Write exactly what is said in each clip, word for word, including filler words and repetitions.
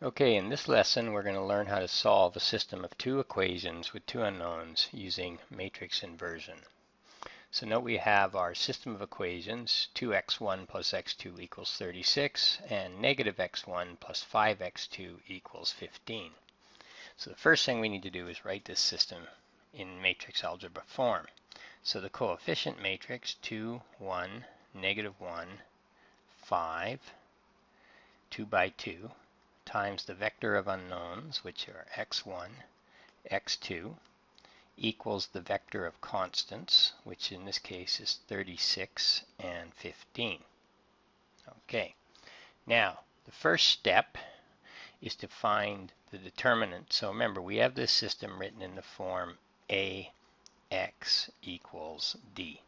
Okay, in this lesson we're going to learn how to solve a system of two equations with two unknowns using matrix inversion. So note we have our system of equations, two x one plus x two equals thirty-six, and negative x one plus five x two equals fifteen. So the first thing we need to do is write this system in matrix algebra form. So the coefficient matrix, two, one, negative one, five, two by two, times the vector of unknowns, which are x one, x two, equals the vector of constants, which in this case is thirty-six and fifteen. Okay, now the first step is to find the determinant. So remember, we have this system written in the form ax equals d.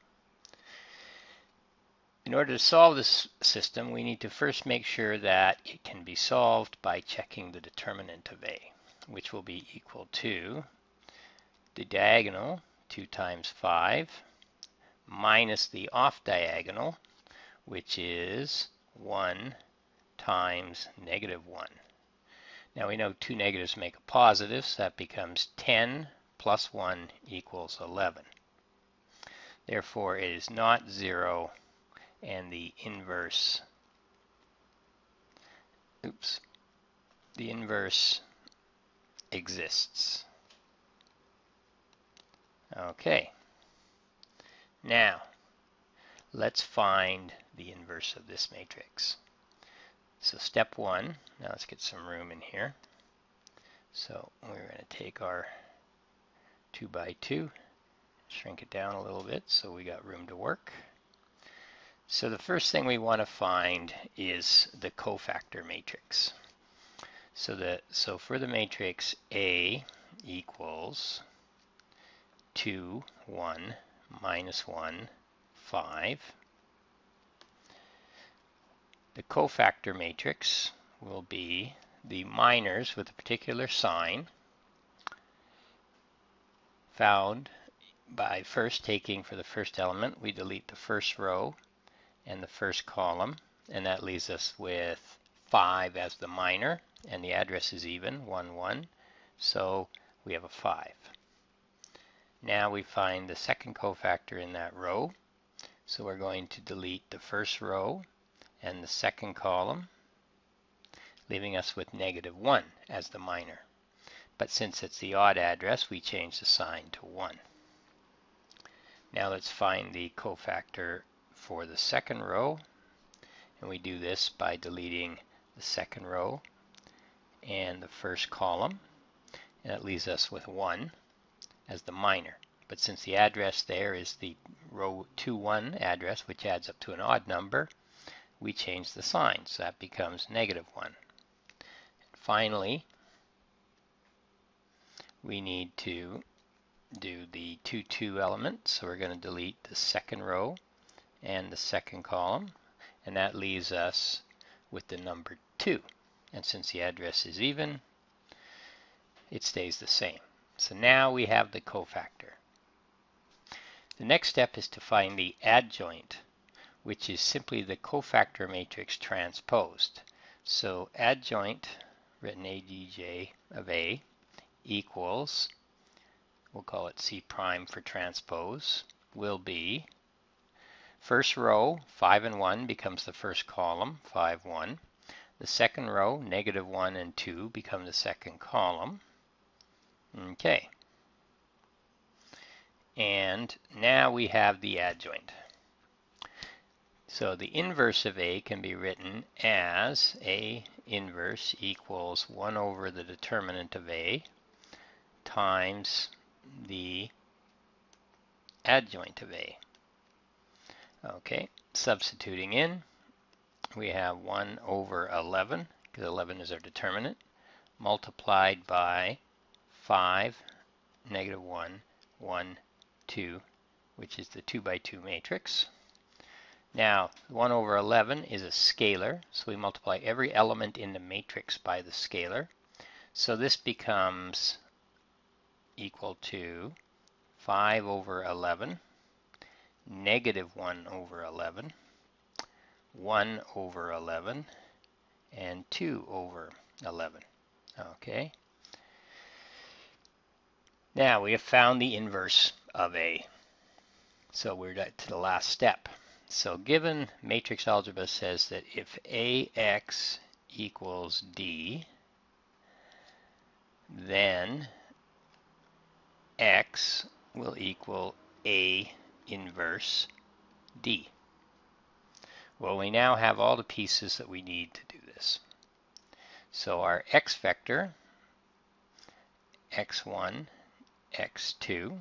In order to solve this system, we need to first make sure that it can be solved by checking the determinant of a, which will be equal to the diagonal, two times five, minus the off diagonal, which is one times negative one. Now we know two negatives make a positive, so that becomes ten plus one equals eleven. Therefore, it is not zero, and the inverse, oops, the inverse exists. Okay, now let's find the inverse of this matrix. So step one, now let's get some room in here. So we're going to take our two by two, shrink it down a little bit so we got room to work. So the first thing we want to find is the cofactor matrix. So the so for the matrix A equals two, one, minus one, five. The cofactor matrix will be the minors with a particular sign found by first taking, for the first element, we delete the first row and the first column, and that leaves us with five as the minor, and the address is even, one, one, so we have a five. Now we find the second cofactor in that row, so we're going to delete the first row and the second column, leaving us with negative one as the minor. But since it's the odd address, we change the sign to one. Now let's find the cofactor for the second row, and we do this by deleting the second row and the first column, and it leaves us with one as the minor. But since the address there is the row two, one address, which adds up to an odd number, we change the sign, so that becomes negative one. Finally, we need to do the two, two element, so we're going to delete the second row and the second column, and that leaves us with the number two. And since the address is even, it stays the same. So now we have the cofactor. The next step is to find the adjoint, which is simply the cofactor matrix transposed. So adjoint, written A D J of A, equals, we'll call it C prime for transpose, will be first row, five and one becomes the first column, five, one. The second row, negative one and two, become the second column. Okay. And now we have the adjoint. So the inverse of A can be written as A inverse equals one over the determinant of A times the adjoint of A. Okay, substituting in, we have one over eleven, because eleven is our determinant, multiplied by five, negative one, one, two, which is the two by two matrix. Now, one over eleven is a scalar, so we multiply every element in the matrix by the scalar. So this becomes equal to five over eleven, negative one over eleven, one over eleven, and two over eleven. Okay. Now we have found the inverse of A. So we're to the last step. So given matrix algebra says that if A x equals D, then X will equal A inverse D. Well, we now have all the pieces that we need to do this. So our X vector, x one, x two,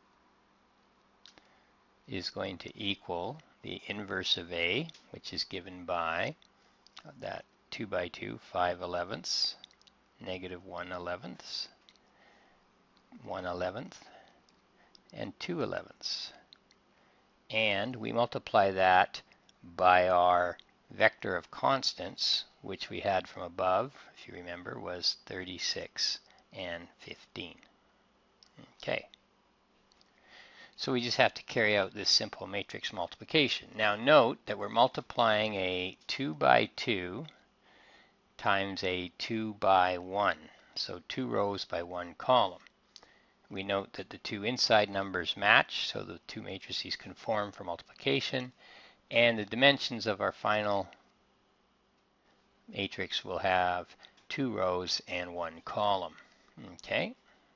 is going to equal the inverse of A, which is given by that two by two, five elevenths, negative one elevenths, one eleventh, and two elevenths. And we multiply that by our vector of constants, which we had from above, if you remember, was thirty-six and fifteen. Okay. So we just have to carry out this simple matrix multiplication. Now note that we're multiplying a two by two times a two by one. So two rows by one column. We note that the two inside numbers match, so the two matrices conform for multiplication, and the dimensions of our final matrix will have two rows and one column. Okay.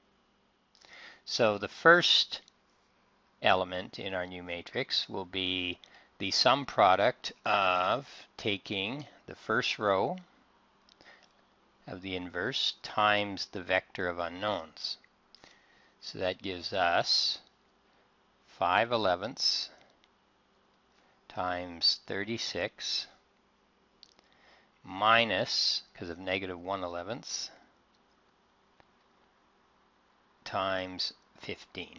So the first element in our new matrix will be the sum product of taking the first row of the inverse times the vector of unknowns. So that gives us five elevenths times thirty-six minus, because of negative one elevenths, times fifteen.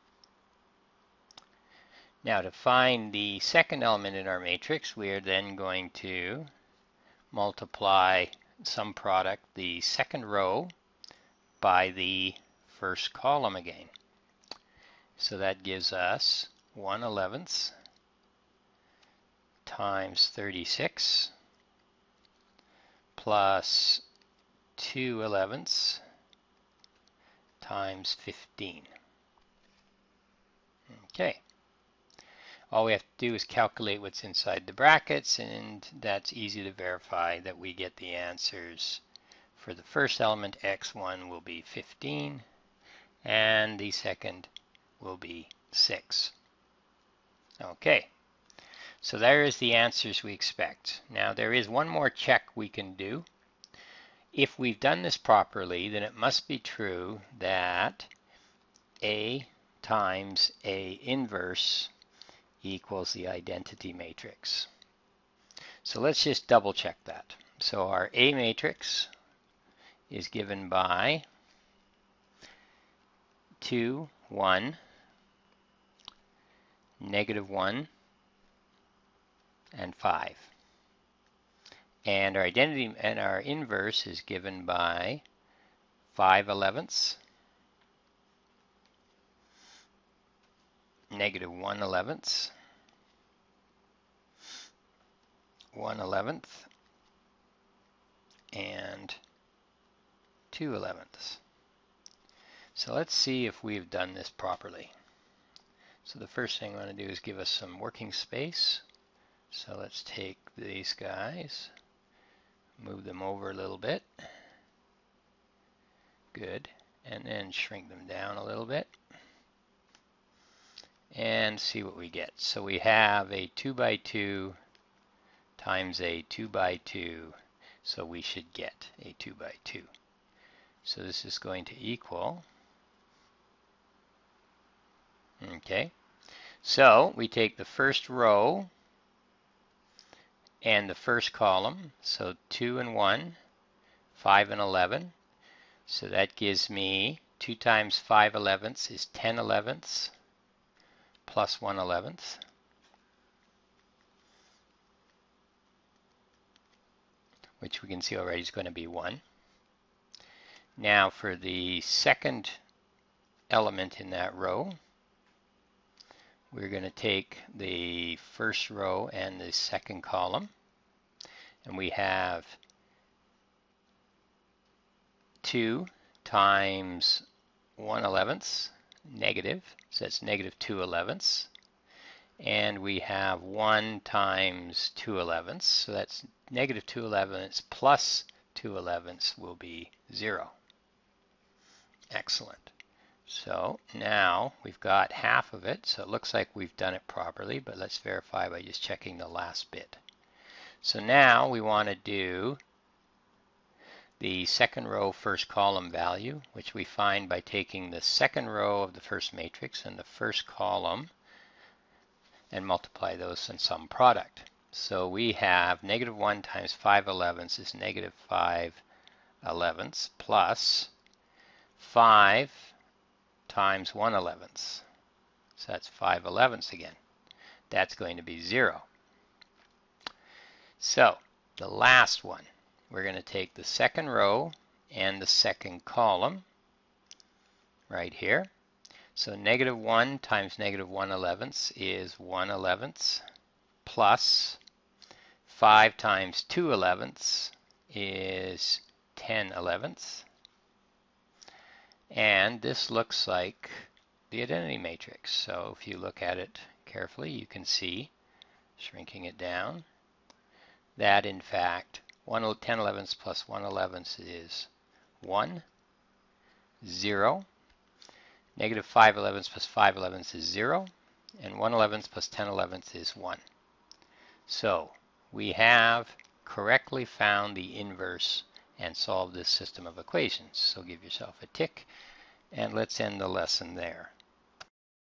Now to find the second element in our matrix, we are then going to multiply sum product the second row by the first column again. So that gives us one elevenths times thirty-six plus two elevenths times fifteen. Okay. All we have to do is calculate what's inside the brackets, and that's easy to verify that we get the answers. For the first element, x one will be fifteen, and the second will be six. Okay, so there is the answers we expect. Now there is one more check we can do. If we've done this properly, then it must be true that A times A inverse equals the identity matrix. So let's just double check that. So our A matrix is given by two, one, negative one, and five. And our identity and our inverse is given by five elevenths, negative one elevenths, one eleventh, and two elevenths. So let's see if we've done this properly. So the first thing I want to do is give us some working space. So let's take these guys, move them over a little bit. Good. And then shrink them down a little bit. And see what we get. So we have a two by two times a two by two. So we should get a two by two. So this is going to equal, okay, so we take the first row and the first column, so two and one, five and eleven. So that gives me two times five elevenths is ten elevenths plus one eleventh. Which we can see already is going to be one. Now for the second element in that row, we're going to take the first row and the second column, and we have two times one eleventh, negative, so that's negative two elevenths. And we have one times two elevenths, so that's negative two elevenths plus two elevenths will be zero. Excellent. So now we've got half of it, so it looks like we've done it properly, but let's verify by just checking the last bit. So now we want to do the second row first column value, which we find by taking the second row of the first matrix and the first column and multiply those in some product. So we have negative one times five elevenths is negative five elevenths plus five times one elevenths. So that's five elevenths again. That's going to be zero. So the last one, we're going to take the second row and the second column right here. So negative one times negative one elevenths is one elevenths plus five times two elevenths is ten elevenths. And this looks like the identity matrix. So if you look at it carefully, you can see, shrinking it down, that in fact ten elevenths plus one elevenths is one, zero. Negative five elevenths plus five elevenths is zero. And one elevenths plus ten elevenths is one. So we have correctly found the inverse and solve this system of equations. So give yourself a tick, and let's end the lesson there.